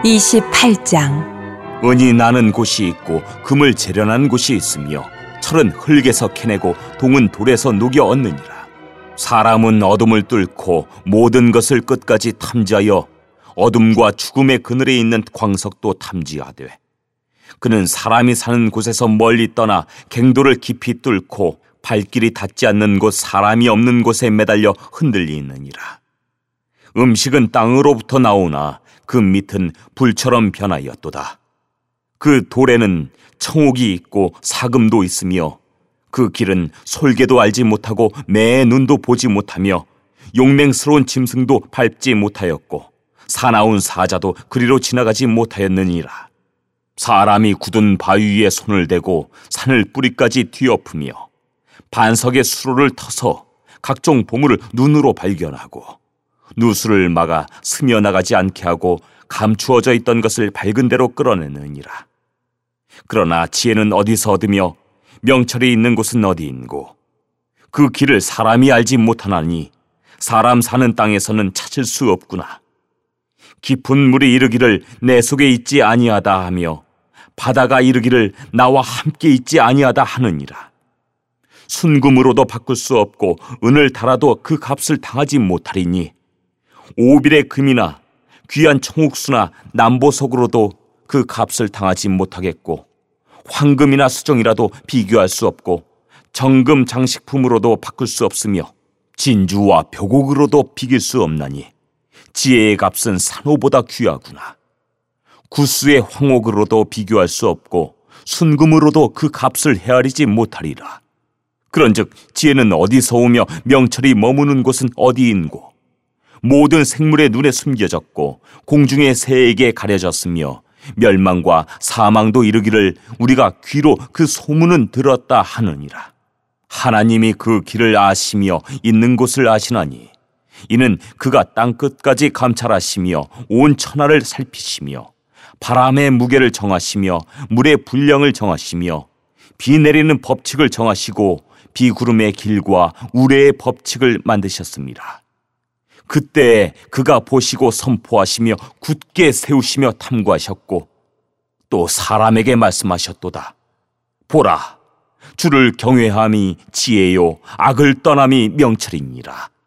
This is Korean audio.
28장. 은이 나는 곳이 있고 금을 재련한 곳이 있으며 철은 흙에서 캐내고 동은 돌에서 녹여 얻느니라. 사람은 어둠을 뚫고 모든 것을 끝까지 탐지하여 어둠과 죽음의 그늘에 있는 광석도 탐지하되, 그는 사람이 사는 곳에서 멀리 떠나 갱도를 깊이 뚫고 발길이 닿지 않는 곳, 사람이 없는 곳에 매달려 흔들리느니라. 음식은 땅으로부터 나오나 그 밑은 불처럼 변하였도다. 그 돌에는 청옥이 있고 사금도 있으며 그 길은 솔개도 알지 못하고 매의 눈도 보지 못하며 용맹스러운 짐승도 밟지 못하였고 사나운 사자도 그리로 지나가지 못하였느니라. 사람이 굳은 바위 위에 손을 대고 산을 뿌리까지 뒤엎으며 반석의 수로를 터서 각종 보물을 눈으로 발견하고 누수를 막아 스며나가지 않게 하고 감추어져 있던 것을 밝은 대로 끌어내느니라. 그러나 지혜는 어디서 얻으며 명철이 있는 곳은 어디인고? 그 길을 사람이 알지 못하나니 사람 사는 땅에서는 찾을 수 없구나. 깊은 물이 이르기를 내 속에 있지 아니하다 하며 바다가 이르기를 나와 함께 있지 아니하다 하느니라. 순금으로도 바꿀 수 없고 은을 달아도 그 값을 당하지 못하리니 오빌의 금이나 귀한 청옥수나 남보석으로도 그 값을 당하지 못하겠고 황금이나 수정이라도 비교할 수 없고 정금 장식품으로도 바꿀 수 없으며 진주와 벼곡으로도 비길 수 없나니 지혜의 값은 산호보다 귀하구나. 구스의 황옥으로도 비교할 수 없고 순금으로도 그 값을 헤아리지 못하리라. 그런즉 지혜는 어디서 오며 명철이 머무는 곳은 어디인고? 모든 생물의 눈에 숨겨졌고 공중의 새에게 가려졌으며 멸망과 사망도 이르기를 우리가 귀로 그 소문은 들었다 하느니라. 하나님이 그 길을 아시며 있는 곳을 아시나니 이는 그가 땅끝까지 감찰하시며 온 천하를 살피시며 바람의 무게를 정하시며 물의 분량을 정하시며 비 내리는 법칙을 정하시고 비구름의 길과 우레의 법칙을 만드셨습니다. 그때 그가 보시고 선포하시며 굳게 세우시며 탐구하셨고 또 사람에게 말씀하셨도다. 보라, 주를 경외함이 지혜요 악을 떠남이 명철이니라.